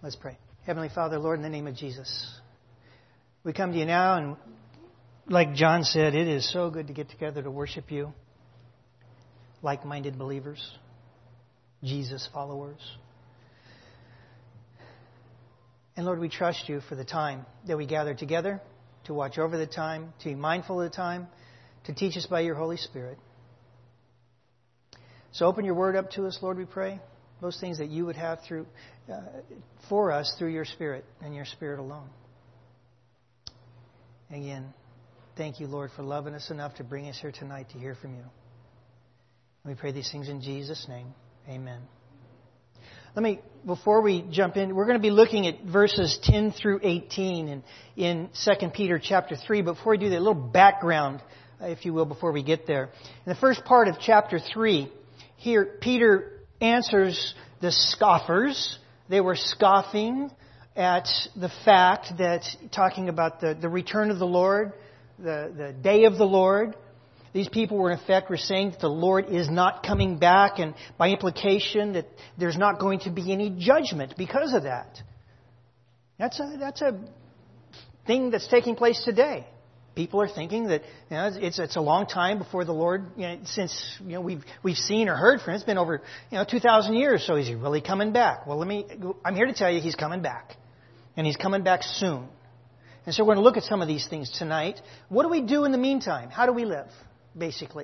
Let's pray. Heavenly Father, Lord, in the name of Jesus, we come to you now, and like John said, it is so good to get together to worship you, like-minded believers, Jesus followers. And Lord, we trust you for the time that we gather together, to watch over the time, to be mindful of the time, to teach us by your Holy Spirit. So open your word up to us, Lord, we pray. Those things that you would have for us through your Spirit and your Spirit alone. Again, thank you, Lord, for loving us enough to bring us here tonight to hear from you. We pray these things in Jesus' name. Amen. Before we jump in, we're going to be looking at verses 10 through 18 in 2 Peter chapter 3. But before we do that, a little background, if you will, before we get there. In the first part of chapter 3, here Peter answers the scoffers. They were scoffing at the fact that, talking about the return of the Lord, the day of the Lord. These people were in effect were saying that the Lord is not coming back, and by implication that there's not going to be any judgment because of that. That's a thing that's taking place today. People are thinking that it's a long time before the Lord, since we've seen or heard from him. It's been over 2,000 years. So is he really coming back? Well, I'm here to tell you he's coming back, and he's coming back soon. And so we're going to look at some of these things tonight. What do we do in the meantime? How do we live, basically?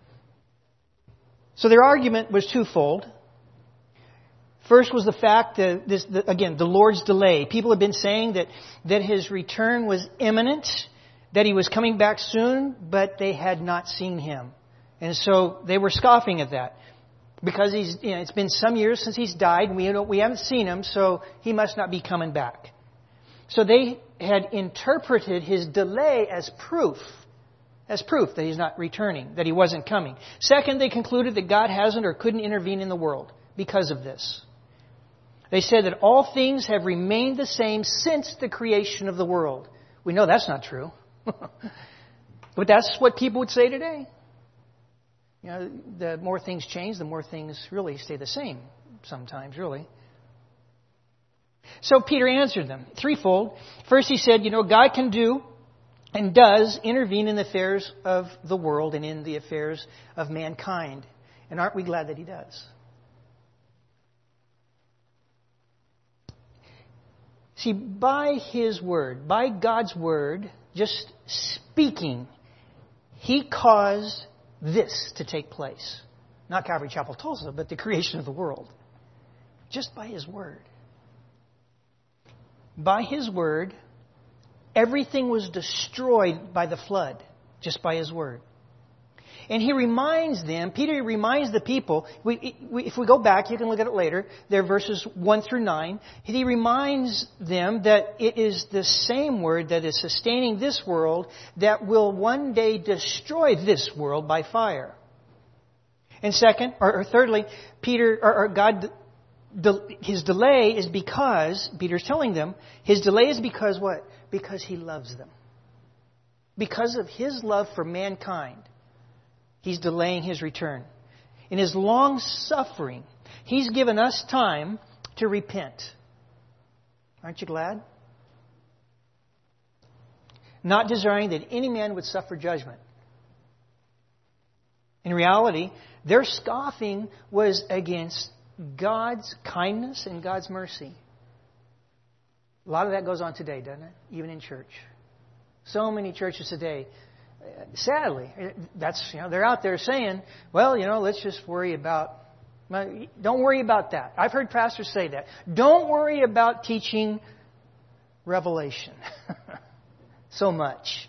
So their argument was twofold. First was the fact that the Lord's delay. People have been saying that his return was imminent, that he was coming back soon, but they had not seen him. And so they were scoffing at that. Because it's been some years since he's died, and we haven't seen him, so he must not be coming back. So they had interpreted his delay as proof that he's not returning, that he wasn't coming. Second, they concluded that God hasn't or couldn't intervene in the world because of this. They said that all things have remained the same since the creation of the world. We know that's not true. But that's what people would say today. The more things change, the more things really stay the same sometimes, really. So Peter answered them threefold. First he said, God can do and does intervene in the affairs of the world and in the affairs of mankind. And aren't we glad that he does? See, by his word, by God's word, just speaking, he caused this to take place. Not Calvary Chapel, Tulsa, but the creation of the world. Just by his word. By his word, everything was destroyed by the flood. Just by his word. And he reminds them, Peter reminds the people, if we go back, you can look at it later, they're verses 1 through 9. He reminds them that it is the same word that is sustaining this world that will one day destroy this world by fire. And second, or thirdly, God, his delay is because, Peter's telling them, his delay is because what? Because he loves them. Because of his love for mankind. He's delaying his return. In his long suffering, he's given us time to repent. Aren't you glad? Not desiring that any man would suffer judgment. In reality, their scoffing was against God's kindness and God's mercy. A lot of that goes on today, doesn't it? Even in church. So many churches today, sadly, they're out there saying, well, let's just worry about, don't worry about that. I've heard pastors say that. Don't worry about teaching Revelation so much.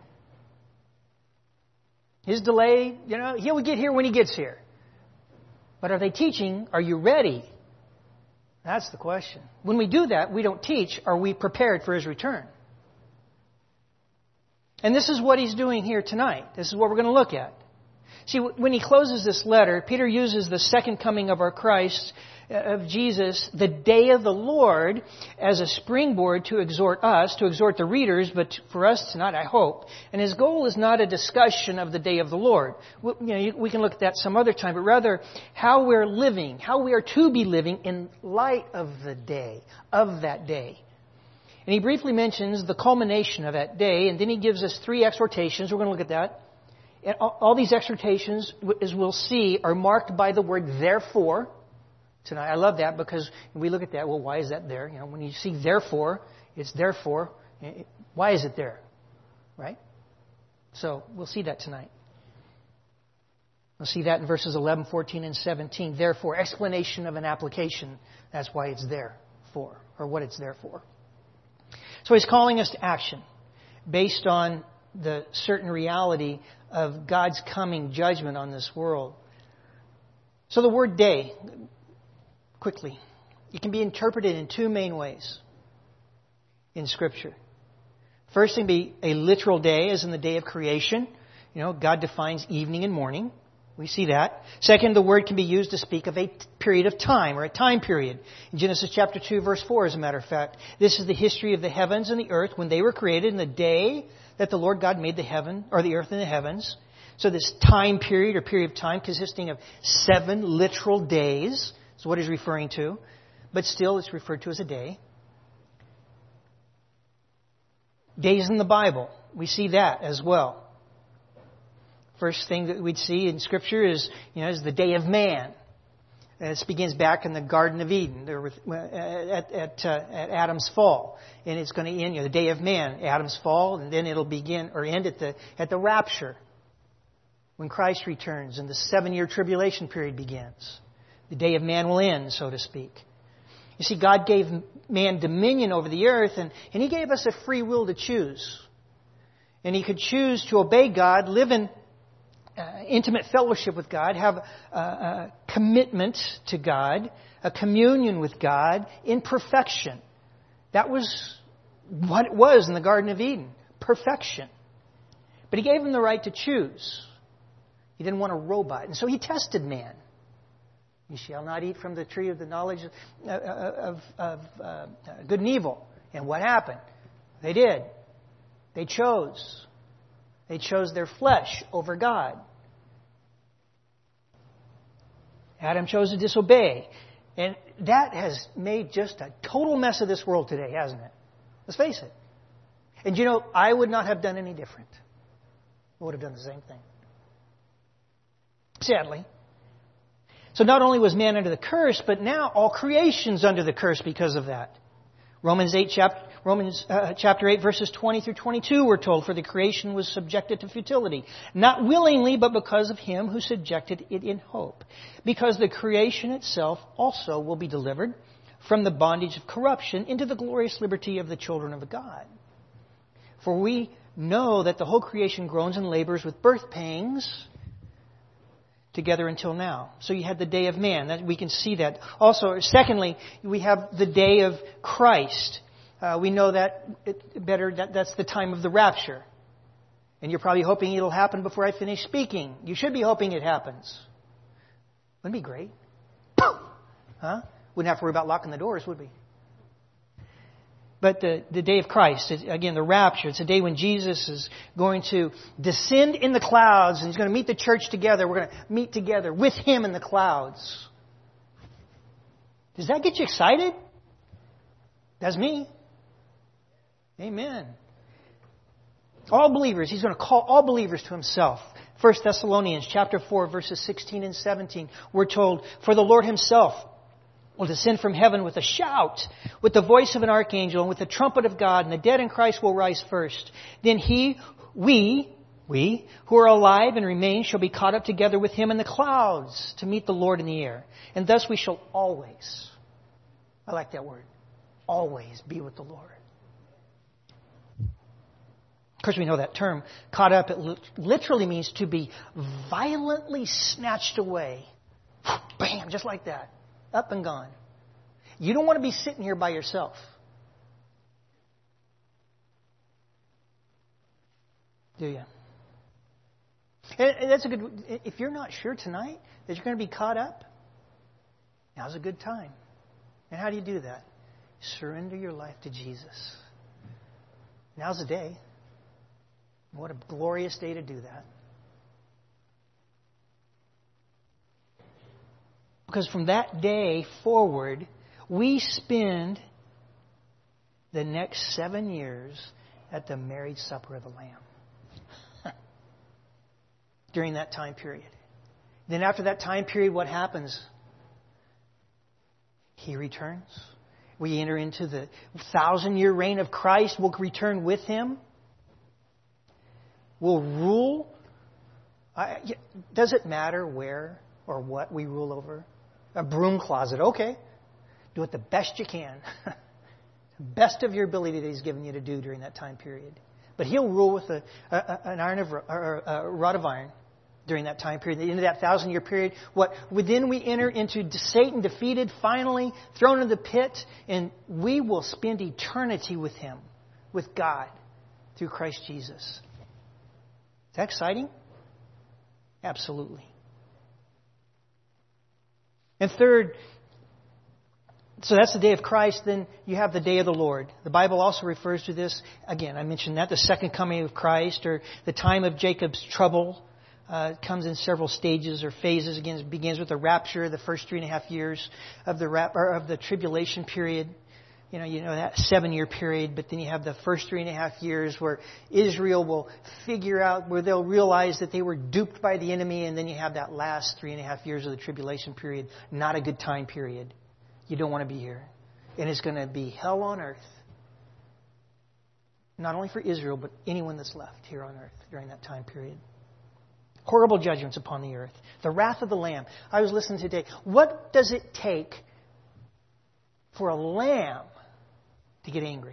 His delay, he'll get here when he gets here. But are they teaching? Are you ready? That's the question. When we do that, we don't teach. Are we prepared for his return? And this is what he's doing here tonight. This is what we're going to look at. See, when he closes this letter, Peter uses the second coming of our Christ, of Jesus, the day of the Lord, as a springboard to exhort us, to exhort the readers, but for us tonight, I hope. And his goal is not a discussion of the day of the Lord. We can look at that some other time, but rather how we're living, how we are to be living in light of the day, of that day. And he briefly mentions the culmination of that day, and then he gives us 3 exhortations. We're going to look at that. And all these exhortations, as we'll see, are marked by the word therefore. Tonight, I love that because we look at that. Well, why is that there? When you see therefore, it's therefore. Why is it there? Right? So we'll see that tonight. We'll see that in verses 11, 14, and 17. Therefore, explanation of an application. That's why it's there for, or what it's there for. So he's calling us to action based on the certain reality of God's coming judgment on this world. So the word day, quickly, it can be interpreted in 2 main ways in Scripture. First thing be a literal day, as in the day of creation. God defines evening and morning. We see that. Second, the word can be used to speak of a period of time, or a time period. In Genesis chapter 2, verse 4, as a matter of fact, this is the history of the heavens and the earth when they were created in the day that the Lord God made the heaven, or the earth and the heavens. So this time period, or period of time, consisting of 7 literal days, is what he's referring to. But still, it's referred to as a day. Days in the Bible, we see that as well. First thing that we'd see in Scripture is the day of man. This begins back in the Garden of Eden, at Adam's fall, and it's going to end the day of man, Adam's fall, and then it'll begin or end at the rapture, when Christ returns and the 7-year tribulation period begins. The day of man will end, so to speak. You see, God gave man dominion over the earth, and He gave us a free will to choose. And He could choose to obey God, live in intimate fellowship with God, have a commitment to God, a communion with God in perfection. That was what it was in the Garden of Eden, perfection. But He gave him the right to choose. He didn't want a robot. And so He tested man. You shall not eat from the tree of the knowledge of good and evil. And what happened? They did. They chose. They chose their flesh over God. Adam chose to disobey. And that has made just a total mess of this world today, hasn't it? Let's face it. And I would not have done any different. I would have done the same thing. Sadly. So not only was man under the curse, but now all creation's under the curse because of that. Romans chapter 8, verses 20 through 22, we're told, for the creation was subjected to futility, not willingly, but because of Him who subjected it in hope. Because the creation itself also will be delivered from the bondage of corruption into the glorious liberty of the children of God. For we know that the whole creation groans and labors with birth pangs together until now. So you had the day of man. We can see that. Also, secondly, we have the day of Christ. We know that that's the time of the rapture. And you're probably hoping it'll happen before I finish speaking. You should be hoping it happens. Wouldn't it be great? Huh? Wouldn't have to worry about locking the doors, would we? But the day of Christ, again, the rapture, it's a day when Jesus is going to descend in the clouds and He's going to meet the church together. We're going to meet together with Him in the clouds. Does that get you excited? That's me. Amen. All believers, He's going to call all believers to Himself. 1 Thessalonians chapter 4, verses 16 and 17, we're told, for the Lord Himself will descend from heaven with a shout, with the voice of an archangel, and with the trumpet of God, and the dead in Christ will rise first. Then we who are alive and remain shall be caught up together with Him in the clouds to meet the Lord in the air. And thus we shall always, I like that word, always be with the Lord. Of course, we know that term, caught up, it literally means to be violently snatched away. Bam, just like that. Up and gone. You don't want to be sitting here by yourself. Do you? And that's a good. If you're not sure tonight that you're going to be caught up, now's a good time. And how do you do that? Surrender your life to Jesus. Now's the day. What a glorious day to do that. Because from that day forward, we spend the next 7 years at the marriage supper of the Lamb. During that time period. Then after that time period, what happens? He returns. We enter into the 1,000-year reign of Christ. We'll return with Him. We'll rule. Does it matter where or what we rule over? A broom closet. Okay. Do it the best you can. The best of your ability that He's given you to do during that time period. But He'll rule with a rod of iron during that time period. Into that 1,000-year period. Then we enter into Satan defeated, finally thrown into the pit, and we will spend eternity with Him, with God, through Christ Jesus. Is that exciting? Absolutely. And third, so that's the day of Christ. Then you have the day of the Lord. The Bible also refers to this. Again, I mentioned that. The second coming of Christ, or the time of Jacob's trouble, comes in several stages or phases. Again, it begins with the rapture, the first 3.5 years of the tribulation period. You know that 7-year period. But then you have the first 3.5 years where Israel will figure out, where they'll realize that they were duped by the enemy. And then you have that last 3.5 years of the tribulation period. Not a good time period. You don't want to be here. And it's going to be hell on earth. Not only for Israel, but anyone that's left here on earth during that time period. Horrible judgments upon the earth. The wrath of the Lamb. I was listening today. What does it take for a lamb to get angry?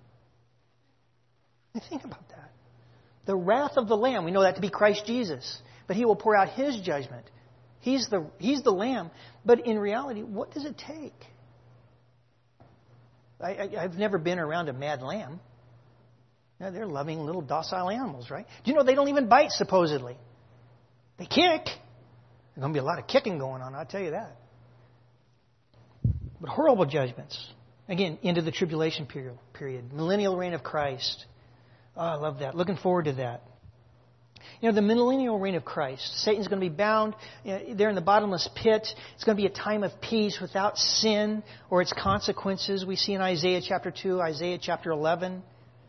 Think about that. The wrath of the Lamb. We know that to be Christ Jesus. But He will pour out His judgment. He's the Lamb. But in reality, what does it take? I've never been around a mad lamb. No, they're loving little docile animals, right? Do you know they don't even bite, supposedly? They kick. There's going to be a lot of kicking going on, I'll tell you that. But horrible judgments. Again, into the tribulation period. Millennial reign of Christ. Oh, I love that. Looking forward to that. You know, the millennial reign of Christ. Satan's going to be bound there in the bottomless pit. It's going to be a time of peace without sin or its consequences. We see in Isaiah chapter 2, Isaiah chapter 11.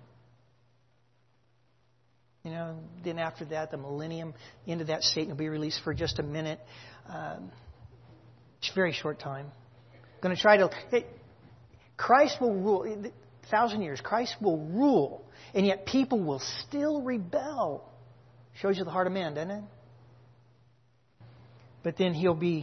You know, then after that, the millennium, into that Satan will be released for just a minute. It's a very short time. Going to try to... Christ will rule. 1,000 years, Christ will rule. And yet people will still rebel. Shows you the heart of man, doesn't it? But then He'll be,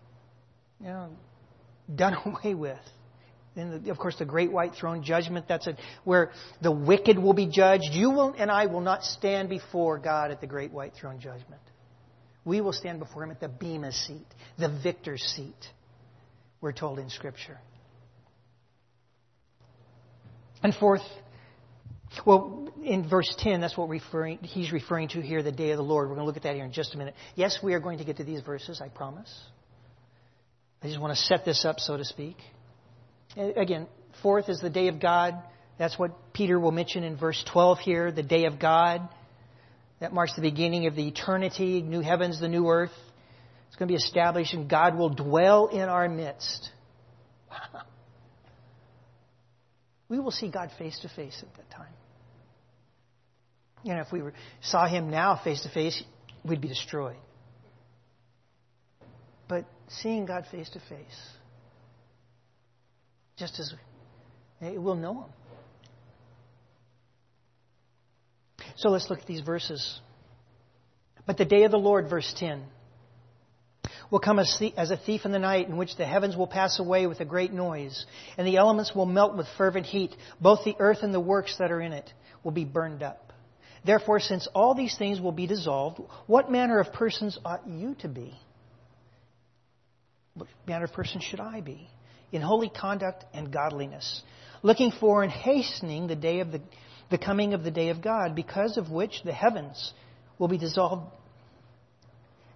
done away with. Then, of course, the great white throne judgment, that's it, where the wicked will be judged. You will and I will not stand before God at the great white throne judgment. We will stand before Him at the bema seat, the victor's seat, we're told in Scripture. And fourth, well, in verse 10, that's what he's referring to here, the day of the Lord. We're going to look at that here in just a minute. Yes, we are going to get to these verses, I promise. I just want to set this up, so to speak. Again, fourth is the day of God. That's what Peter will mention in verse 12 here, the day of God. That marks the beginning of the eternity, new heavens, the new earth. It's going to be established, and God will dwell in our midst. Wow. We will see God face to face at that time. If we saw Him now face to face, we'd be destroyed. But seeing God face to face, just as we'll know Him. So let's look at these verses. But the day of the Lord, verse 10, will come as a thief in the night, in which the heavens will pass away with a great noise, and the elements will melt with fervent heat. Both the earth and the works that are in it will be burned up. Therefore, since all these things will be dissolved, what manner of persons ought you to be? What manner of person should I be? In holy conduct and godliness, looking for and hastening the day of the coming of the day of God, because of which the heavens will be dissolved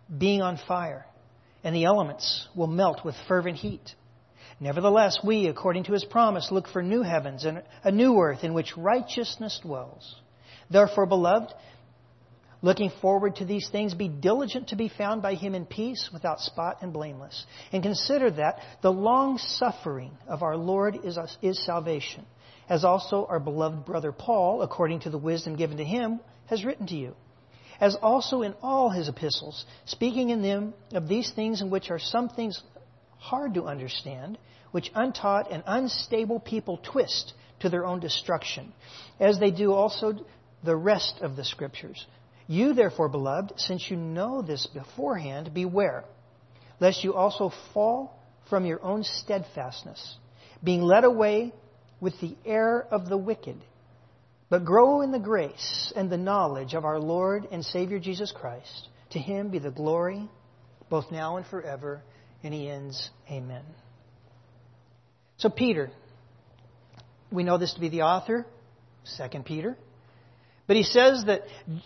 being on fire, and the elements will melt with fervent heat. Nevertheless, we, according to His promise, look for new heavens and a new earth in which righteousness dwells. Therefore, beloved, looking forward to these things, be diligent to be found by Him in peace, without spot and blameless. And consider that the long suffering of our Lord is salvation, as also our beloved brother Paul, according to the wisdom given to him, has written to you. As also in all his epistles, speaking in them of these things in which are some things hard to understand, which untaught and unstable people twist to their own destruction, as they do also the rest of the Scriptures. You, therefore, beloved, since you know this beforehand, beware, lest you also fall from your own steadfastness, being led away with the error of the wicked, but grow in the grace and the knowledge of our Lord and Savior Jesus Christ. To Him be the glory, both now and forever. And he ends, Amen. So Peter, we know this to be the author, 2 Peter. But he says that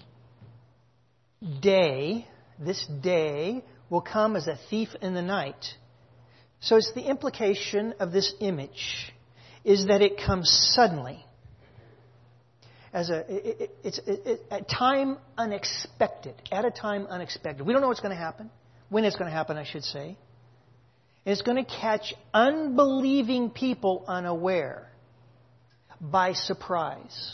this day will come as a thief in the night. So it's the implication of this image is that it comes suddenly. It's a time unexpected. At a time unexpected. We don't know what's going to happen. When it's going to happen, I should say. And it's going to catch unbelieving people unaware, by surprise.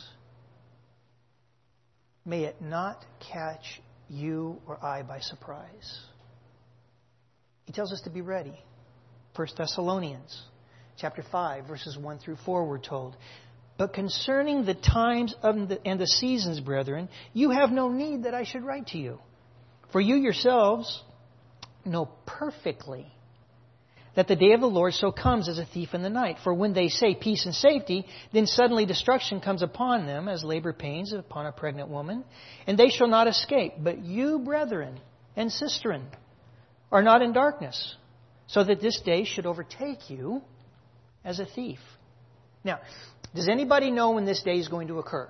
May it not catch you or I by surprise. He tells us to be ready. 1 Thessalonians chapter 5, verses 1 through 4, we're told. But concerning the times and the seasons, brethren, you have no need that I should write to you. For you yourselves know perfectly that the day of the Lord so comes as a thief in the night. For when they say peace and safety, then suddenly destruction comes upon them as labor pains upon a pregnant woman, and they shall not escape. But you, brethren and sistren, are not in darkness, so that this day should overtake you as a thief. Now, does anybody know when this day is going to occur?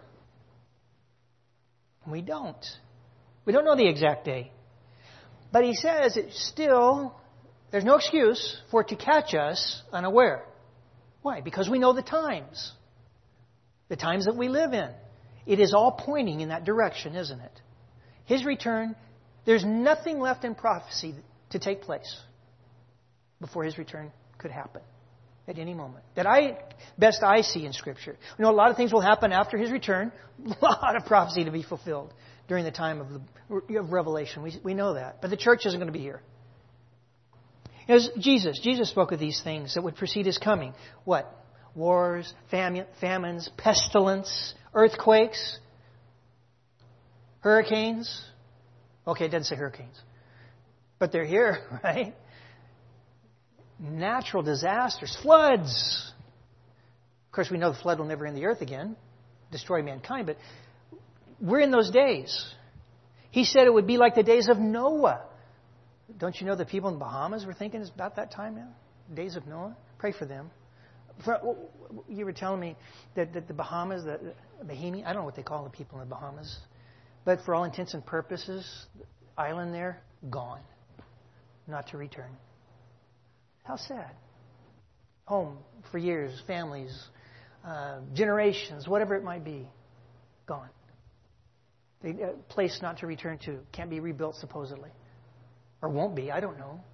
We don't. We don't know the exact day. But he says there's no excuse for it to catch us unaware. Why? Because we know the times. The times that we live in. It is all pointing in that direction, isn't it? His return, there's nothing left in prophecy to take place before His return could happen at any moment. Best I see in Scripture. You know, a lot of things will happen after His return. A lot of prophecy to be fulfilled during the time of Revelation. We know that. But the church isn't going to be here. As Jesus spoke of these things that would precede His coming. What? Wars, famines, pestilence, earthquakes, hurricanes. Okay, it doesn't say hurricanes. But they're here, right? Natural disasters, floods. Of course, we know the flood will never end the earth again, destroy mankind, but we're in those days. He said it would be like the days of Noah. Don't you know the people in the Bahamas were thinking it's about that time now? Days of Noah? Pray for them. You were telling me that the Bahamas, the Bahamian, I don't know what they call the people in the Bahamas, but for all intents and purposes, the island there, gone. Not to return. How sad. Home for years, families, generations, whatever it might be, gone. A place not to return to. Can't be rebuilt, supposedly. Or won't be, I don't know.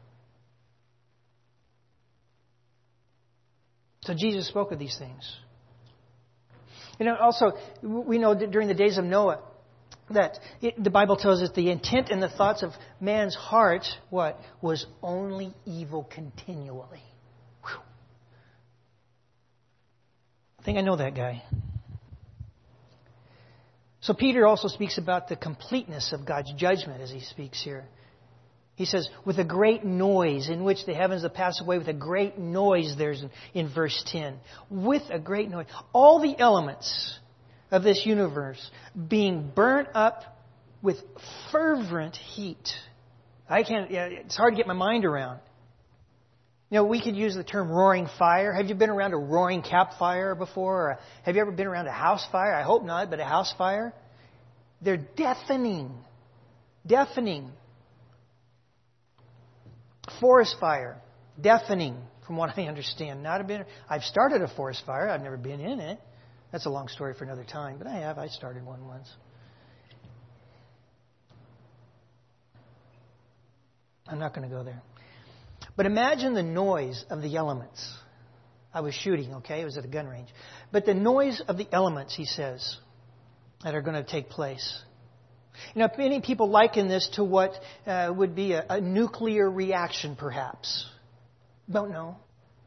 So Jesus spoke of these things. You know, also, we know that during the days of Noah, that the Bible tells us the intent and the thoughts of man's heart, what? Was only evil continually. Whew. I think I know that guy. So Peter also speaks about the completeness of God's judgment as he speaks here. He says, with a great noise, in which the heavens will pass away with a great noise, there's in verse 10. With a great noise. All the elements of this universe being burnt up with fervent heat. It's hard to get my mind around. You know, we could use the term roaring fire. Have you been around a roaring campfire before? Or have you ever been around a house fire? I hope not, but a house fire. They're deafening. Deafening. Forest fire. Deafening, from what I understand. I've started a forest fire. I've never been in it. That's a long story for another time, but I have. I started one once. I'm not going to go there. But imagine the noise of the elements. I was shooting, okay? It was at a gun range. But the noise of the elements, he says, that are going to take place. You know, many people liken this to what would be a nuclear reaction, perhaps. Don't know.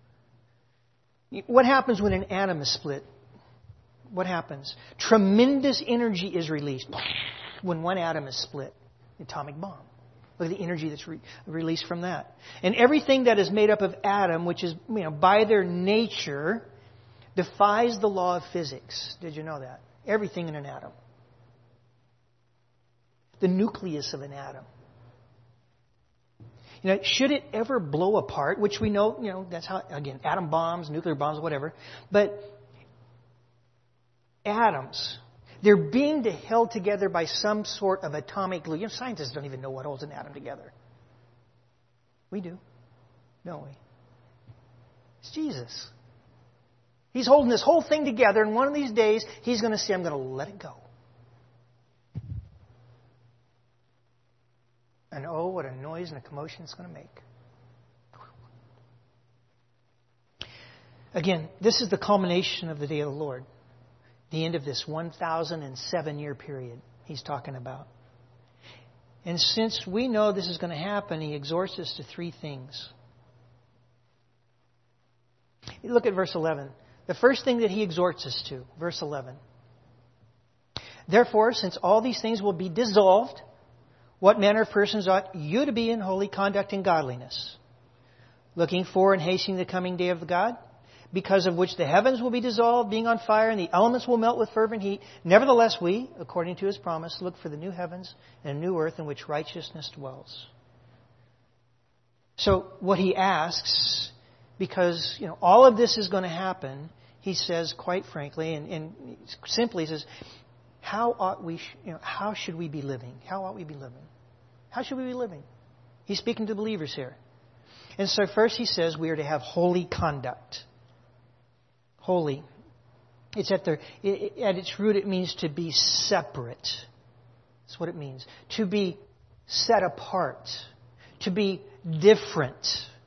What happens when an atom is split? What happens? Tremendous energy is released when one atom is split. Atomic bomb. Look at the energy that's released from that. And everything that is made up of atom, which is, by their nature, defies the law of physics. Did you know that? Everything in an atom. The nucleus of an atom. Should it ever blow apart, which we know, that's how, again, atom bombs, nuclear bombs, whatever. But atoms, they're being held together by some sort of atomic glue. Scientists don't even know what holds an atom together. We do, don't we? It's Jesus. He's holding this whole thing together, and one of these days, He's going to say, I'm going to let it go. And oh, what a noise and a commotion it's going to make. Again, this is the culmination of the day of the Lord. The end of this 1,007-year period He's talking about. And since we know this is going to happen, He exhorts us to three things. Look at verse 11. The first thing that He exhorts us to, verse 11. Therefore, since all these things will be dissolved, what manner of persons ought you to be in holy conduct and godliness, looking for and hastening the coming day of God, because of which the heavens will be dissolved, being on fire, and the elements will melt with fervent heat. Nevertheless, we, according to His promise, look for the new heavens and a new earth in which righteousness dwells. So what He asks, because all of this is going to happen, He says, quite frankly, and simply, He says, how should we be living? How ought we be living? How should we be living? He's speaking to believers here. And so first He says we are to have holy conduct. Holy. It's at its root, it means to be separate. That's what it means. To be set apart. To be different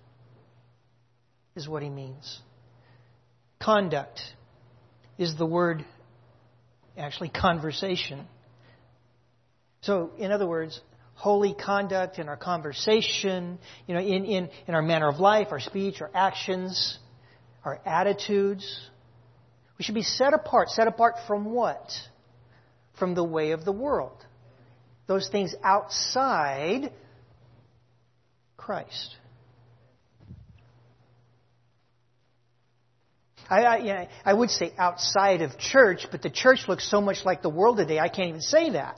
is what He means. Conduct is the word, actually, conversation. So, in other words, holy conduct in our conversation, in our manner of life, our speech, our actions, our attitudes. We should be set apart. Set apart from what? From the way of the world. Those things outside Christ. I would say outside of church, but the church looks so much like the world today, I can't even say that.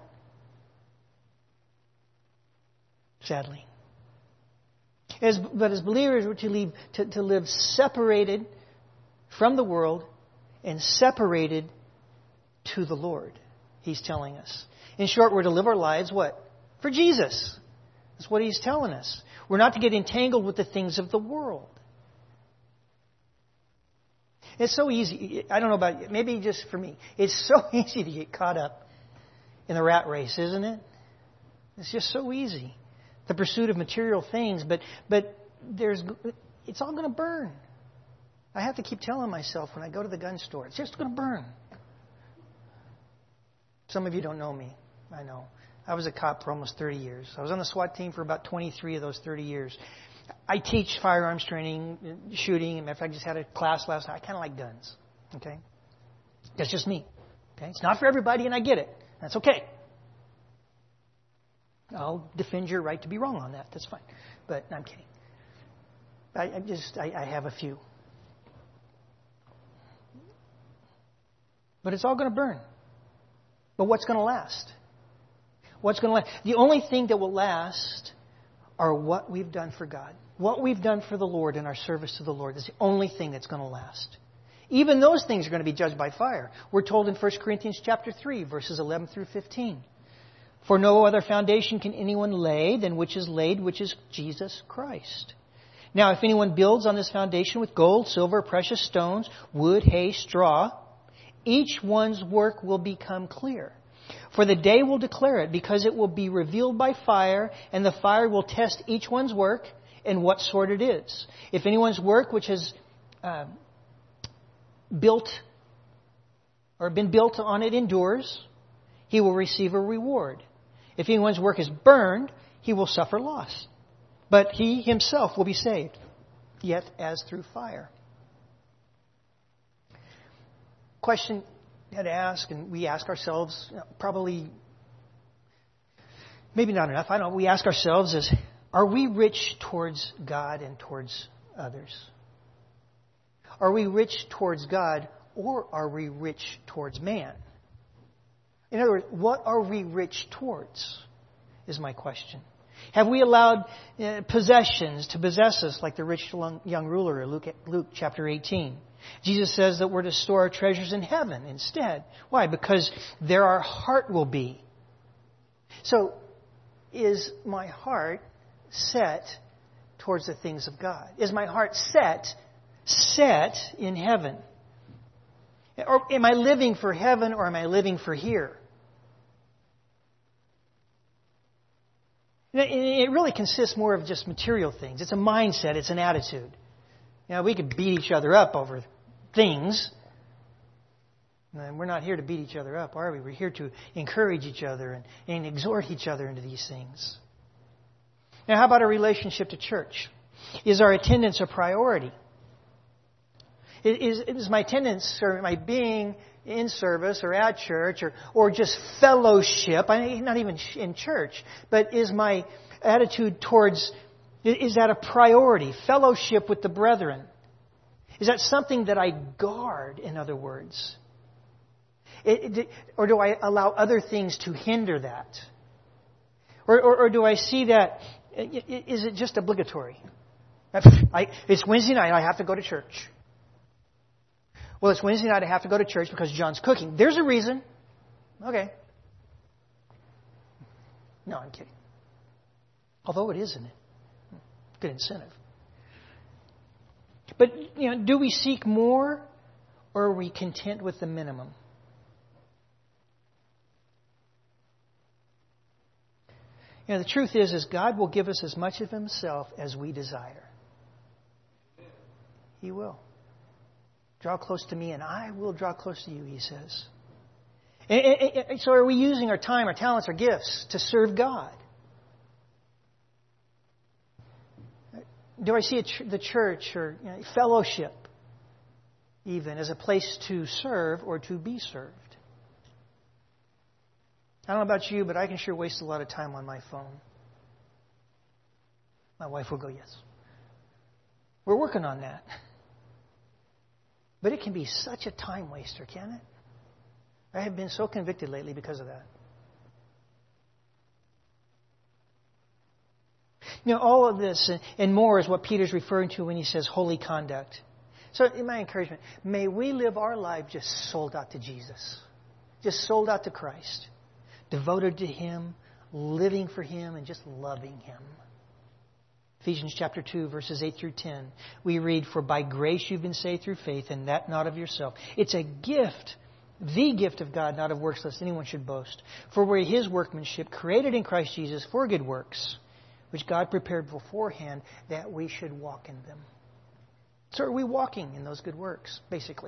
Sadly. But as believers, we're to live separated from the world and separated to the Lord, He's telling us. In short, we're to live our lives, what? For Jesus. That's what He's telling us. We're not to get entangled with the things of the world. It's so easy. I don't know about you. Maybe just for me. It's so easy to get caught up in the rat race, isn't it? It's just so easy. The pursuit of material things. But it's all going to burn. I have to keep telling myself when I go to the gun store, it's just going to burn. Some of you don't know me. I know. I was a cop for almost 30 years. I was on the SWAT team for about 23 of those 30 years. I teach firearms training, shooting. In fact, I just had a class last night. I kind of like guns. Okay? That's just me. Okay? It's not for everybody, and I get it. That's okay. I'll defend your right to be wrong on that. That's fine. But I'm kidding. I have a few. But it's all going to burn. But what's going to last? What's going to last? The only thing that will last are what we've done for God. What we've done for the Lord in our service to the Lord is the only thing that's going to last. Even those things are going to be judged by fire. We're told in 1 Corinthians chapter 3, verses 11 through 15. For no other foundation can anyone lay than which is laid, which is Jesus Christ. Now, if anyone builds on this foundation with gold, silver, precious stones, wood, hay, straw, each one's work will become clear. For the day will declare it, because it will be revealed by fire, and the fire will test each one's work and what sort it is. If anyone's work which has built or been built on it endures, he will receive a reward. If anyone's work is burned, he will suffer loss. But he himself will be saved, yet as through fire. Question I had to ask, and we ask ourselves, probably, maybe not enough, I don't know, we ask ourselves is, are we rich towards God and towards others? Are we rich towards God, or are we rich towards man? In other words, what are we rich towards, is my question. Have we allowed possessions to possess us like the rich young ruler in Luke chapter 18? Jesus says that we're to store our treasures in heaven instead. Why? Because there our heart will be. So, is my heart set towards the things of God? Is my heart set in heaven? Or am I living for heaven, or am I living for here? It really consists more of just material things. It's a mindset. It's an attitude. We could beat each other up over things. And we're not here to beat each other up, are we? We're here to encourage each other and exhort each other into these things. Now, how about our relationship to church? Is our attendance a priority? Is my attendance or my being in service or at church or just fellowship, not even in church, but is my attitude towards, is that a priority? Fellowship with the brethren. Is that something that I guard, in other words? Or do I allow other things to hinder that? Or do I see that, is it just obligatory? It's Wednesday night, I have to go to church. Well, it's Wednesday night, I have to go to church because John's cooking. There's a reason. Okay. No, I'm kidding. Although it is, isn't it? Good incentive. But, do we seek more, or are we content with the minimum? The truth is God will give us as much of Himself as we desire. He will. Draw close to me, and I will draw close to you, He says. And so are we using our time, our talents, our gifts to serve God? Do I see the church or fellowship even as a place to serve or to be served? I don't know about you, but I can sure waste a lot of time on my phone. My wife will go, yes. We're working on that. But it can be such a time waster, can it? I have been so convicted lately because of that. All of this and more is what Peter's referring to when he says holy conduct. So, in my encouragement, may we live our life just sold out to Jesus. Just sold out to Christ. Devoted to Him, living for Him, and just loving Him. Ephesians chapter 2, verses 8 through 10. We read, "For by grace you've been saved through faith, and that not of yourself. It's a gift, the gift of God, not of works, lest anyone should boast. For we're His workmanship, created in Christ Jesus for good works, which God prepared beforehand that we should walk in them." So are we walking in those good works, basically?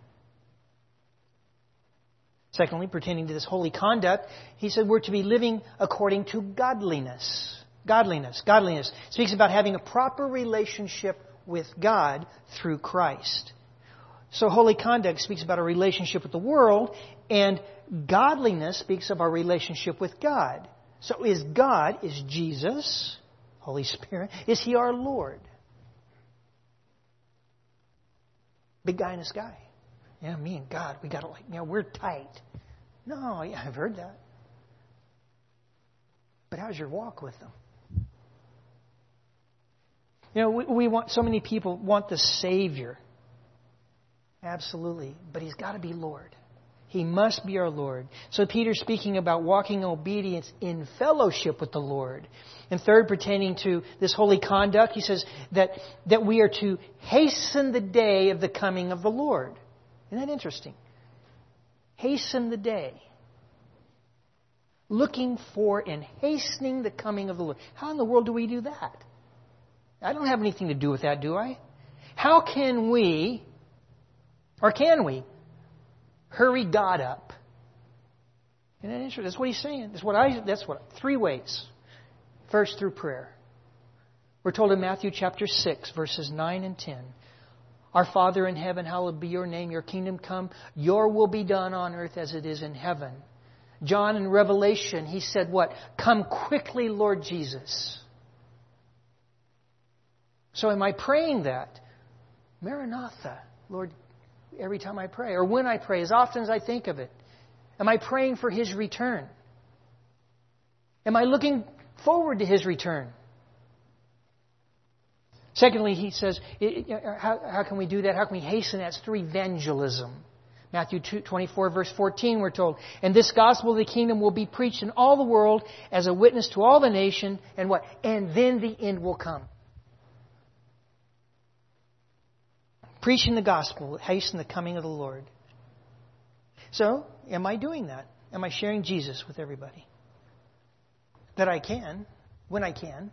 Secondly, pertaining to this holy conduct, he said we're to be living according to godliness. Godliness speaks about having a proper relationship with God through Christ. So holy conduct speaks about a relationship with the world, and godliness speaks of our relationship with God. So is Jesus, Holy Spirit, is He our Lord? Big guy in the sky. Me and God, we got to we're tight. No, I've heard that. But how's your walk with them? We want, so many people want the Savior. Absolutely. But He's got to be Lord. He must be our Lord. So Peter's speaking about walking in obedience in fellowship with the Lord. And third, pertaining to this holy conduct, he says that we are to hasten the day of the coming of the Lord. Isn't that interesting? Hasten the day. Looking for and hastening the coming of the Lord. How in the world do we do that? I don't have anything to do with that, do I? How can we, or can we, hurry God up? Isn't that interesting? That's what he's saying. Three ways. First, through prayer. We're told in Matthew chapter 6, verses 9 and 10. Our Father in heaven, hallowed be your name. Your kingdom come. Your will be done on earth as it is in heaven. John in Revelation, he said what? Come quickly, Lord Jesus. So am I praying that? Maranatha, Lord, every time I pray. Or when I pray, as often as I think of it. Am I praying for His return? Am I looking forward to His return? Secondly, he says, how can we do that? How can we hasten that? It's through evangelism. Matthew 24, verse 14, we're told, and this gospel of the kingdom will be preached in all the world as a witness to all the nation, and what? And then the end will come. Preaching the gospel will hasten the coming of the Lord. So, am I doing that? Am I sharing Jesus with everybody? That I can, when I can.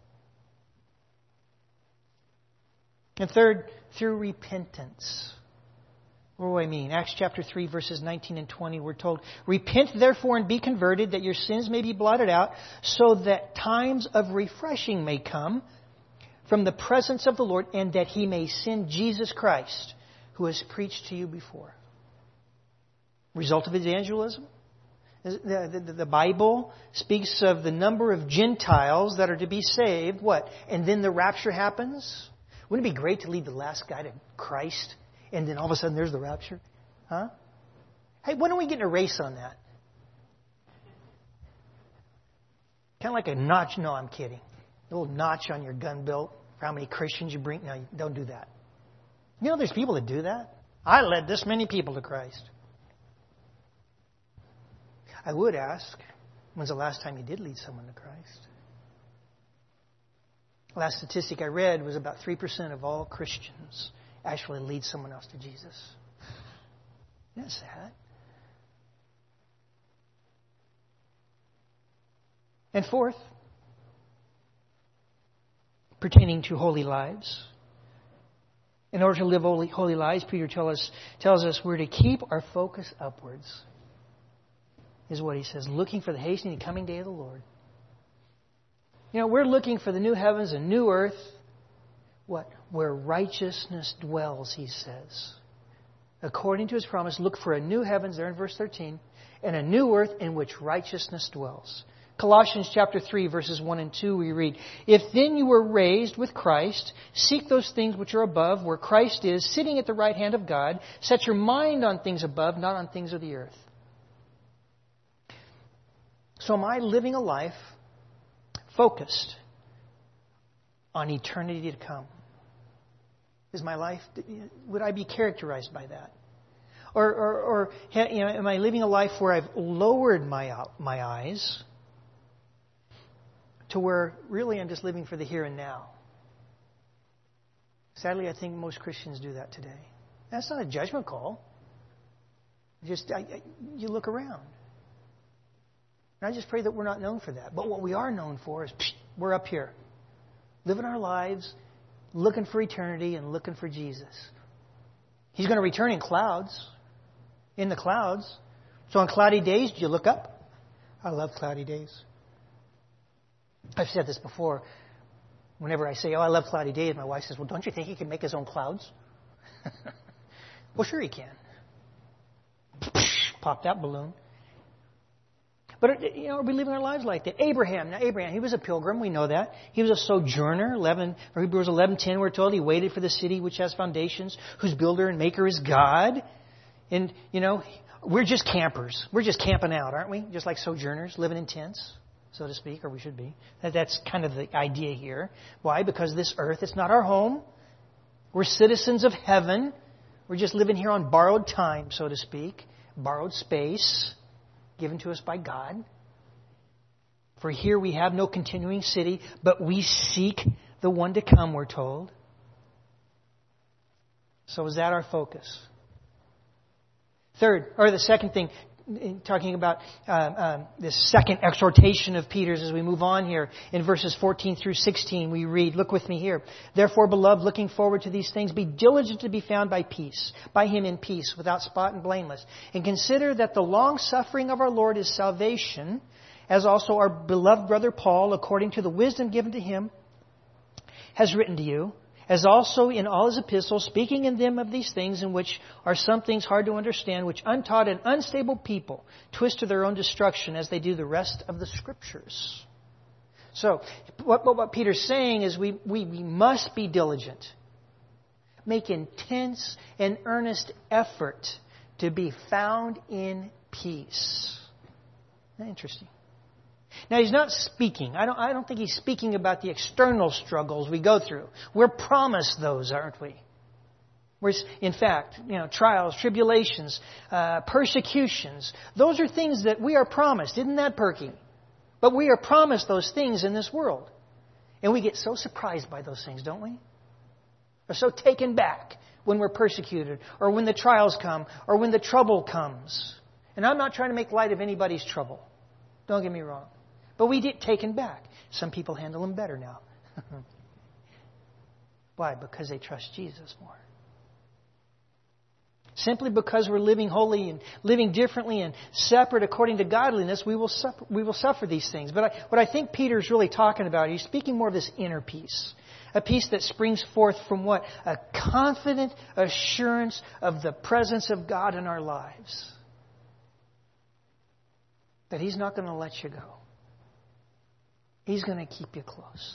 And third, through repentance. What do I mean? Acts chapter 3, verses 19 and 20, we're told, repent therefore and be converted, that your sins may be blotted out, so that times of refreshing may come from the presence of the Lord, and that He may send Jesus Christ, who has preached to you before. Result of evangelism? The Bible speaks of the number of Gentiles that are to be saved. What? And then the rapture happens? Wouldn't it be great to lead the last guy to Christ? And then all of a sudden there's the rapture? Huh? Hey, when are we getting a race on that? Kind of like a notch. No, I'm kidding. A little notch on your gun belt for how many Christians you bring. No, don't do that. You know there's people that do that. I led this many people to Christ. I would ask, when's the last time you did lead someone to Christ? The last statistic I read was about 3% of all Christians actually lead someone else to Jesus. Isn't that sad? And fourth, pertaining to holy lives. In order to live holy lives, Peter tells us we're to keep our focus upwards, is what he says, looking for the hastening and coming day of the Lord. You know, we're looking for the new heavens and new earth. What? Where righteousness dwells, he says. According to his promise, look for a new heavens, there in verse 13, and a new earth in which righteousness dwells. Colossians chapter 3, verses 1 and 2, we read, if then you were raised with Christ, seek those things which are above, where Christ is, sitting at the right hand of God. Set your mind on things above, not on things of the earth. So am I living a life focused on eternity to come? Is my life, would I be characterized by that? Or am I living a life where I've lowered my eyes to where really I'm just living for the here and now? Sadly, I think most Christians do that today. That's not a judgment call. You look around. And I just pray that we're not known for that. But what we are known for is we're up here, living our lives, looking for eternity and looking for Jesus. He's going to return in clouds, in the clouds. So on cloudy days, do you look up? I love cloudy days. I've said this before. Whenever I say, I love cloudy days, my wife says, well, don't you think He can make His own clouds? Well, sure He can. Pop that balloon. But, are we living our lives like that? Abraham, he was a pilgrim, we know that. He was a sojourner. Hebrews 11:10, we're told he waited for the city which has foundations, whose builder and maker is God. And, we're just campers. We're just camping out, aren't we? Just like sojourners, living in tents, so to speak, or we should be. That's kind of the idea here. Why? Because this earth, it's not our home. We're citizens of heaven. We're just living here on borrowed time, so to speak. borrowed space given to us by God. For here we have no continuing city, but we seek the one to come, we're told. So is that our focus? Third, or the second thing, talking about this second exhortation of Peter's as we move on here. In verses 14 through 16, we read, look with me here. Therefore, beloved, looking forward to these things, be diligent to be found by Him in peace, without spot and blameless. And consider that the long suffering of our Lord is salvation, as also our beloved brother Paul, according to the wisdom given to him, has written to you, as also in all his epistles, speaking in them of these things, in which are some things hard to understand, which untaught and unstable people twist to their own destruction, as they do the rest of the Scriptures. So, what Peter's saying is we must be diligent. Make intense and earnest effort to be found in peace. Isn't that interesting? Now, he's not speaking. I don't think he's speaking about the external struggles we go through. We're promised those, aren't we? In fact, trials, tribulations, persecutions. Those are things that we are promised. Isn't that perky? But we are promised those things in this world. And we get so surprised by those things, don't we? We're so taken back when we're persecuted, or when the trials come, or when the trouble comes. And I'm not trying to make light of anybody's trouble. Don't get me wrong. But we get taken back. Some people handle them better now. Why? Because they trust Jesus more. Simply because we're living holy and living differently and separate according to godliness, we will suffer these things. But what I think Peter's really talking about, he's speaking more of this inner peace. A peace that springs forth from what? A confident assurance of the presence of God in our lives. That He's not going to let you go. He's going to keep you close.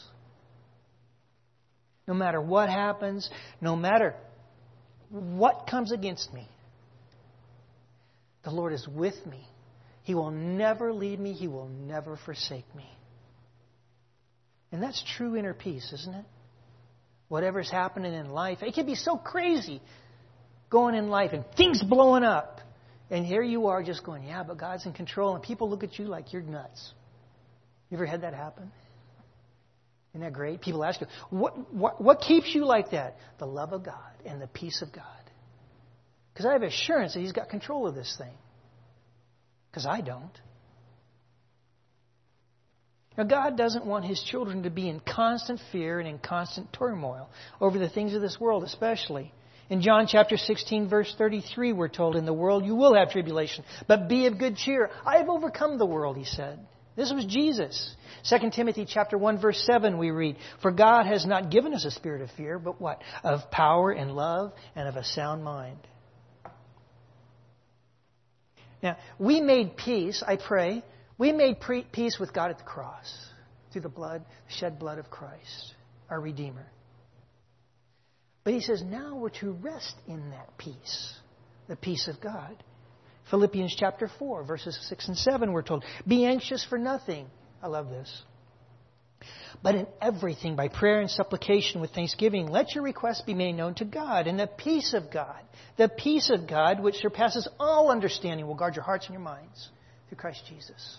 No matter what happens, no matter what comes against me, the Lord is with me. He will never leave me. He will never forsake me. And that's true inner peace, isn't it? Whatever's happening in life, it can be so crazy going in life and things blowing up. And here you are just going, yeah, but God's in control. And people look at you like you're nuts. You ever had that happen? Isn't that great? People ask you, what keeps you like that? The love of God and the peace of God. Because I have assurance that He's got control of this thing. Because I don't. Now, God doesn't want His children to be in constant fear and in constant turmoil over the things of this world, especially. In John chapter 16, verse 33, we're told, in the world you will have tribulation, but be of good cheer. I have overcome the world, He said. This was Jesus. 2 Timothy chapter 1, verse 7, we read, for God has not given us a spirit of fear, but what? Of power and love and of a sound mind. Now, we made peace, I pray, we made peace with God at the cross through the shed blood of Christ, our Redeemer. But He says now we're to rest in that peace, the peace of God. Philippians chapter 4, verses 6 and 7, we're told, be anxious for nothing. I love this. But in everything, by prayer and supplication with thanksgiving, let your requests be made known to God. And the peace of God, which surpasses all understanding, will guard your hearts and your minds through Christ Jesus.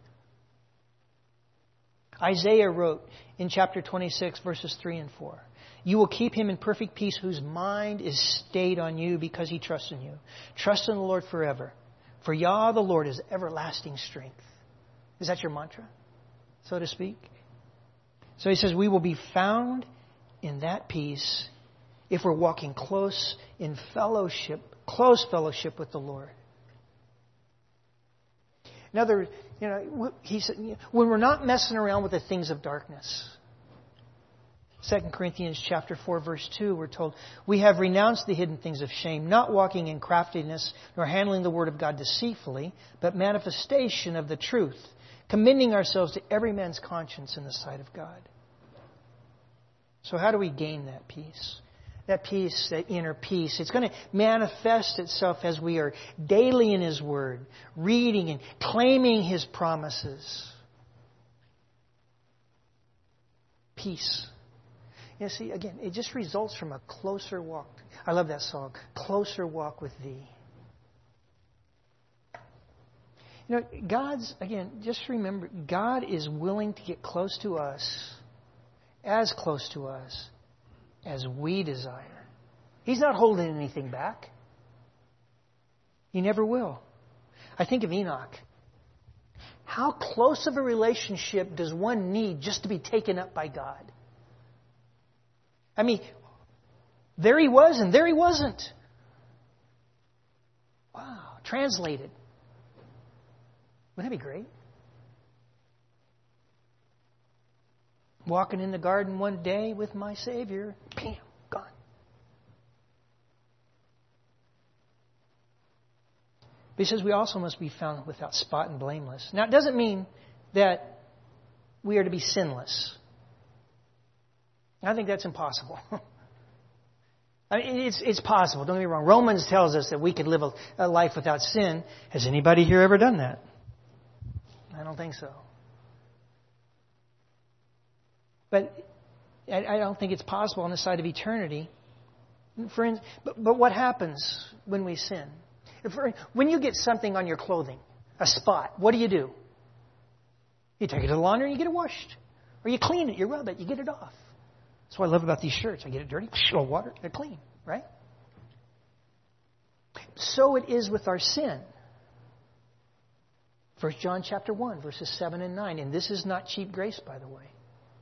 Isaiah wrote in chapter 26, verses 3 and 4, you will keep him in perfect peace whose mind is stayed on you because he trusts in you. Trust in the Lord forever. For Yah, the Lord, is everlasting strength. Is that your mantra, so to speak? So he says we will be found in that peace if we're walking close fellowship with the Lord. Another, he said, when we're not messing around with the things of darkness. 2 Corinthians chapter 4, verse 2, we're told, we have renounced the hidden things of shame, not walking in craftiness, nor handling the word of God deceitfully, but manifestation of the truth, commending ourselves to every man's conscience in the sight of God. So how do we gain that peace? That peace, that inner peace, it's going to manifest itself as we are daily in His Word, reading and claiming His promises. Peace. You see, again, it just results from a closer walk. I love that song. Closer walk with Thee. Just remember, God is willing to get close to us, as close to us as we desire. He's not holding anything back. He never will. I think of Enoch. How close of a relationship does one need just to be taken up by God? I mean, there he was and there he wasn't. Wow. Translated. Wouldn't that be great? Walking in the garden one day with my Savior. Bam, gone. But he says we also must be found without spot and blameless. Now, it doesn't mean that we are to be sinless. I think that's impossible. I mean, it's possible. Don't get me wrong. Romans tells us that we could live a life without sin. Has anybody here ever done that? I don't think so. But I don't think it's possible on the side of eternity. Friends, but what happens when we sin? When you get something on your clothing, a spot, what do? You take it to the laundry and you get it washed. Or you clean it, you rub it, you get it off. That's what I love about these shirts. I get it dirty, water, they're clean, right? So it is with our sin. 1 John chapter 1, verses 7 and 9. And this is not cheap grace, by the way.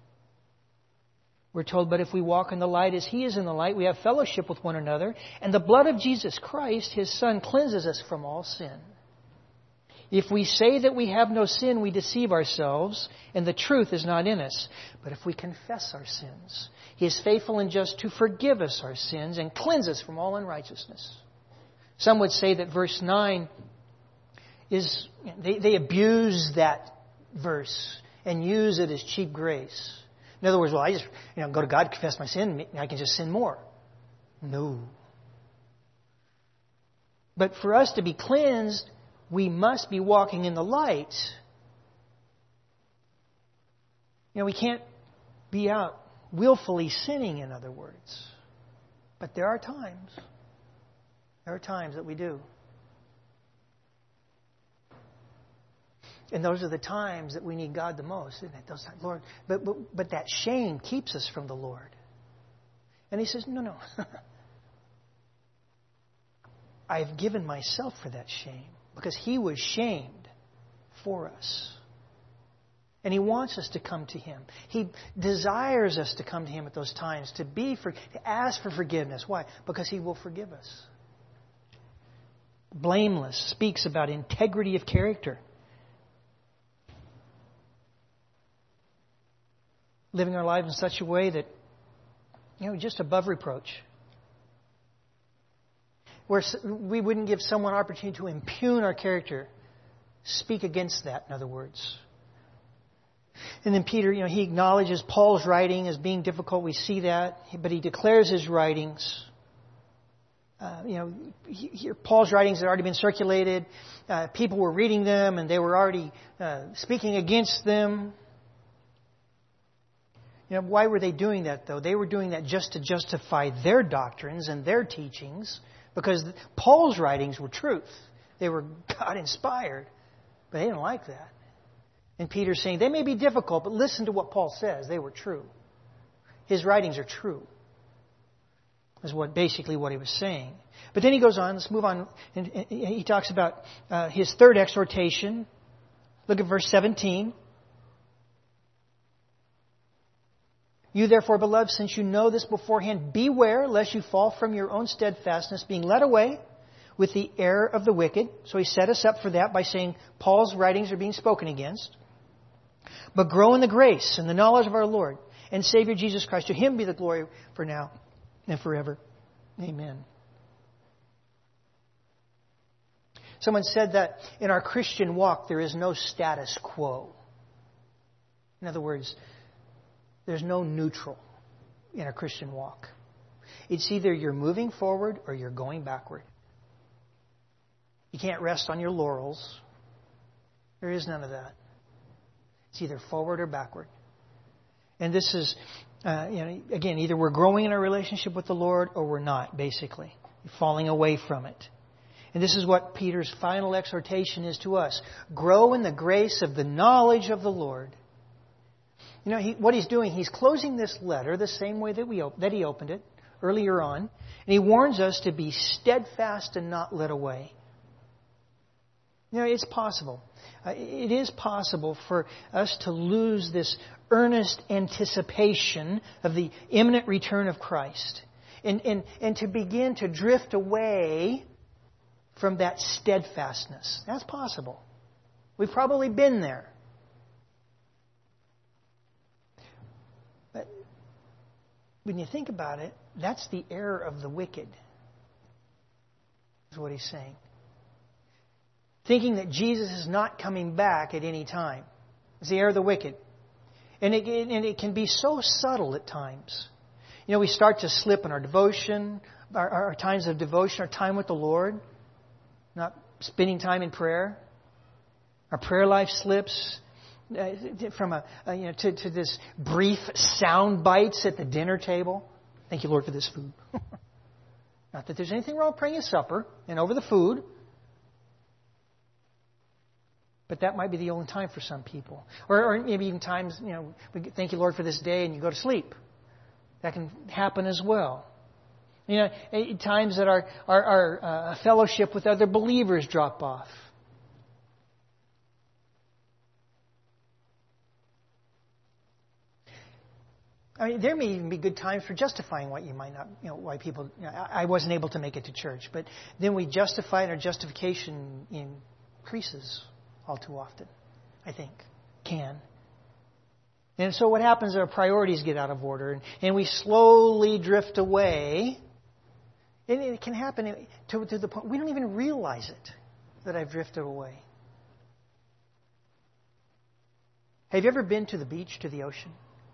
We're told, but if we walk in the light as He is in the light, we have fellowship with one another. And the blood of Jesus Christ, His Son, cleanses us from all sin. If we say that we have no sin, we deceive ourselves, and the truth is not in us. But if we confess our sins, He is faithful and just to forgive us our sins and cleanse us from all unrighteousness. Some would say that verse 9 is, they abuse that verse and use it as cheap grace. In other words, well, I just go to God, confess my sin, and I can just sin more. No. But for us to be cleansed, we must be walking in the light. We can't be out willfully sinning, in other words. But there are times. There are times that we do. And those are the times that we need God the most, isn't it? Those times, Lord, but that shame keeps us from the Lord. And He says, no. I've given myself for that shame because He was shamed for us. And He wants us to come to Him. He desires us to come to Him at those times, to ask for forgiveness. Why? Because He will forgive us. Blameless speaks about integrity of character. Living our lives in such a way that, just above reproach. Where we wouldn't give someone an opportunity to impugn our character. Speak against that, in other words. And then Peter, he acknowledges Paul's writing as being difficult. We see that. But he declares his writings. Paul's writings had already been circulated. People were reading them and they were already speaking against them. Why were they doing that, though? They were doing that just to justify their doctrines and their teachings, because Paul's writings were truth. They were God-inspired, but they didn't like that. And Peter's saying, they may be difficult, but listen to what Paul says. They were true. His writings are true, is basically what he was saying. But then he goes on, let's move on, and he talks about his third exhortation. Look at verse 17. You therefore, beloved, since you know this beforehand, beware lest you fall from your own steadfastness, being led away with the error of the wicked. So he set us up for that by saying Paul's writings are being spoken against. But grow in the grace and the knowledge of our Lord and Savior Jesus Christ. To Him be the glory for now and forever. Amen. Someone said that in our Christian walk there is no status quo. In other words, there's no neutral in a Christian walk. It's either you're moving forward or you're going backward. You can't rest on your laurels. There is none of that. It's either forward or backward. And this is, again, either we're growing in our relationship with the Lord or we're not, basically. Falling away from it. And this is what Peter's final exhortation is to us. Grow in the grace of the knowledge of the Lord. You know, what he's doing, he's closing this letter the same way that he opened it earlier on. And he warns us to be steadfast and not led away. You know, it's possible. It is possible for us to lose this earnest anticipation of the imminent return of Christ. And to begin to drift away from that steadfastness. That's possible. We've probably been there. But when you think about it, that's the error of the wicked, is what he's saying. Thinking that Jesus is not coming back at any time. It's the error of the wicked. And it can be so subtle at times. You know, we start to slip in our devotion, our times of devotion, our time with the Lord, not spending time in prayer. Our prayer life slips from to this brief sound bites at the dinner table. Thank you, Lord, for this food. Not that there's anything wrong with praying at supper and over the food. But that might be the only time for some people. Or maybe even times, you know, we thank you, Lord, for this day, and you go to sleep. That can happen as well. You know, times that our fellowship with other believers drop off. I mean, there may even be good times for justifying what you might not, you know, why people, you know, I wasn't able to make it to church. But then we justify it, and our justification increases all too often, I think, can. And so what happens is our priorities get out of order, and we slowly drift away. And it can happen to the point we don't even realize it, that I've drifted away. Have you ever been to the beach, to the ocean?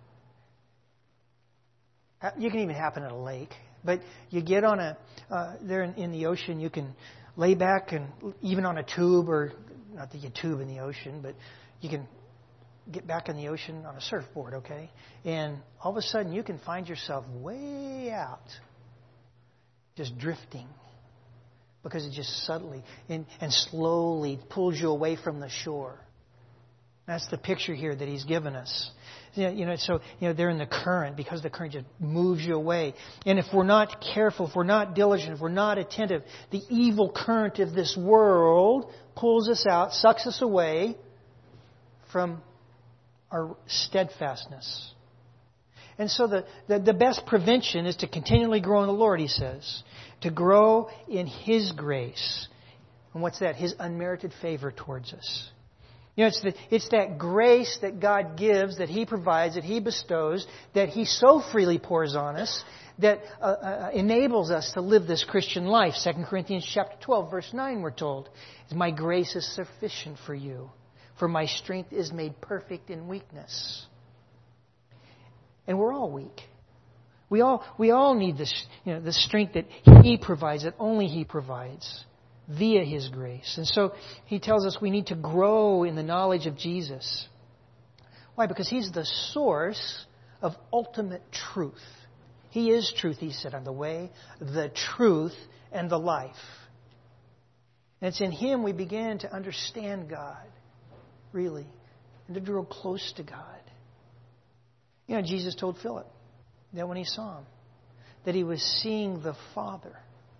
You can even happen at a lake. But you get on there in the ocean, you can lay back, and even on a tube, or not that you tube in the ocean, but you can get back in the ocean on a surfboard, okay? And all of a sudden you can find yourself way out, just drifting, because it just subtly and slowly pulls you away from the shore. That's the picture here that he's given us. So they're in the current, because the current just moves you away. And if we're not careful, if we're not diligent, if we're not attentive, the evil current of this world pulls us out, sucks us away from our steadfastness. And so the best prevention is to continually grow in the Lord, he says. To grow in His grace. And what's that? His unmerited favor towards us. You know, it's that grace that God gives, that He provides, that He bestows, that He so freely pours on us, that enables us to live this Christian life. 2 Corinthians chapter 12, verse 9, we're told, my grace is sufficient for you, for my strength is made perfect in weakness. And we're all weak. We all need this, the strength that He provides, that only He provides, via His grace. And so he tells us we need to grow in the knowledge of Jesus. Why? Because He's the source of ultimate truth. He is truth, He said, I'm the way, the truth, and the life. And it's in Him we begin to understand God, really, and to draw close to God. You know, Jesus told Philip that when he saw Him, that he was seeing the Father.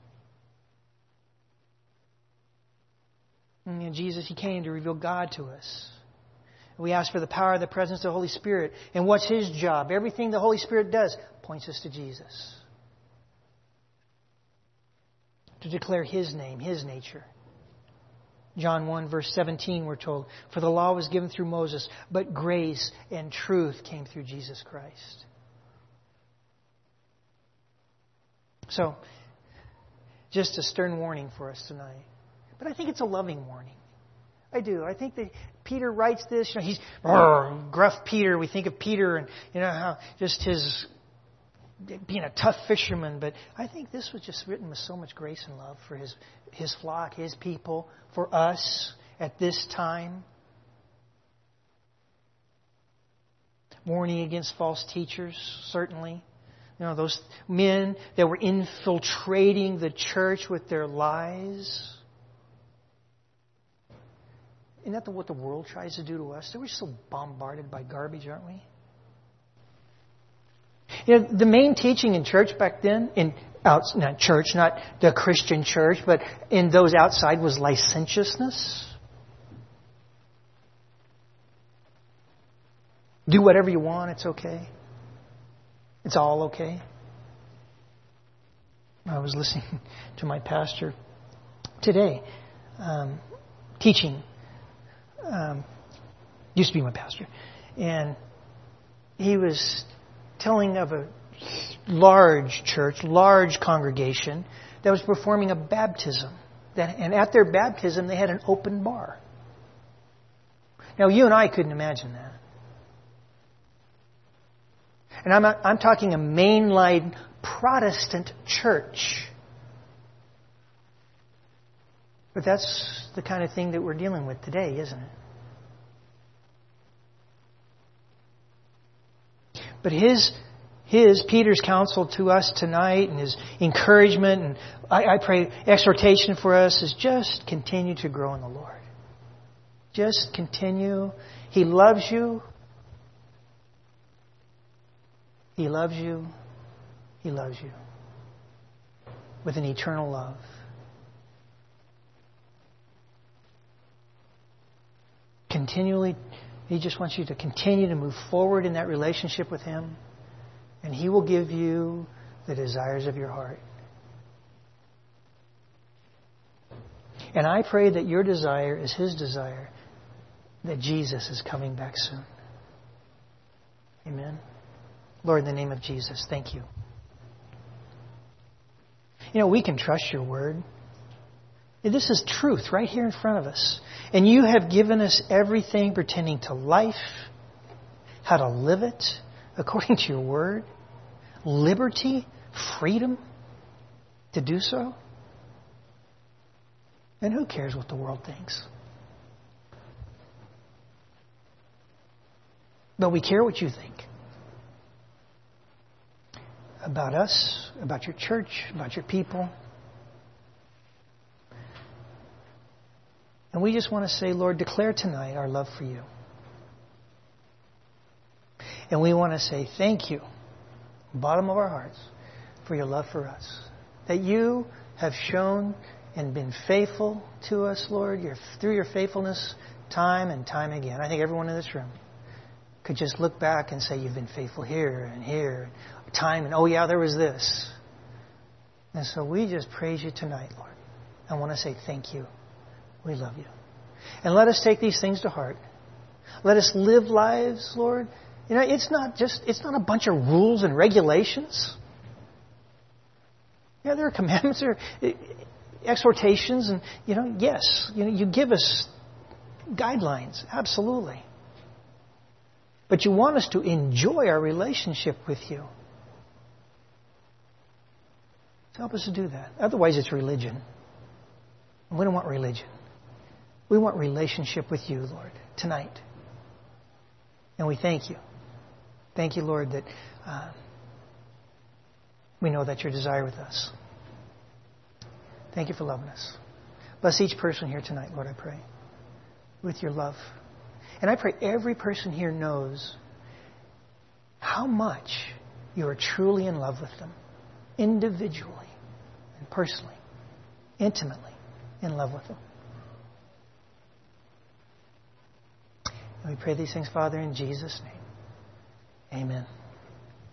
And Jesus, He came to reveal God to us. We ask for the power of the presence of the Holy Spirit. And what's His job? Everything the Holy Spirit does points us to Jesus. To declare His name, His nature. John 1, verse 17, we're told, for the law was given through Moses, but grace and truth came through Jesus Christ. So, just a stern warning for us tonight. But I think it's a loving warning. I do. I think that Peter writes this. He's gruff Peter. We think of Peter and how just his being a tough fisherman. But I think this was just written with so much grace and love for his flock, His people, for us at this time. Warning against false teachers, certainly. Those men that were infiltrating the church with their lies. Isn't that what the world tries to do to us? We're so bombarded by garbage, aren't we? The main teaching in church back then, not church, not the Christian church, but in those outside, was licentiousness. Do whatever you want, it's okay. It's all okay. I was listening to my pastor today, teaching. Used to be my pastor. And he was telling of a large church, large congregation that was performing a baptism. And at their baptism, they had an open bar. Now, you and I couldn't imagine that. And I'm talking a mainline Protestant church. But that's the kind of thing that we're dealing with today, isn't it? But Peter's counsel to us tonight and his encouragement and I pray exhortation for us is just continue to grow in the Lord. Just continue. He loves you. He loves you. He loves you. With an eternal love. Continually, He just wants you to continue to move forward in that relationship with Him. And He will give you the desires of your heart. And I pray that your desire is His desire, that Jesus is coming back soon. Amen. Lord, in the name of Jesus, thank you. We can trust your word. This is truth right here in front of us. And you have given us everything pertaining to life, how to live it according to your word, liberty, freedom to do so. And who cares what the world thinks? But we care what you think. About us, about your church, about your people. And we just want to say, Lord, declare tonight our love for you. And we want to say thank you, bottom of our hearts, for your love for us. That you have shown and been faithful to us, Lord, through your faithfulness time and time again. I think everyone in this room could just look back and say, you've been faithful here and here, time, and oh yeah, there was this. And so we just praise you tonight, Lord. I want to say thank you. We love you. And let us take these things to heart. Let us live lives, Lord. It's not a bunch of rules and regulations. Yeah, there are commandments, there are exhortations, and yes, you give us guidelines, absolutely. But you want us to enjoy our relationship with you. So help us to do that. Otherwise, it's religion. And we don't want religion. We want relationship with you, Lord, tonight. And we thank you. Thank you, Lord, that we know that's your desire with us. Thank you for loving us. Bless each person here tonight, Lord, I pray, with your love. And I pray every person here knows how much you are truly in love with them, individually and personally, intimately in love with them. And we pray these things, Father, in Jesus' name. Amen.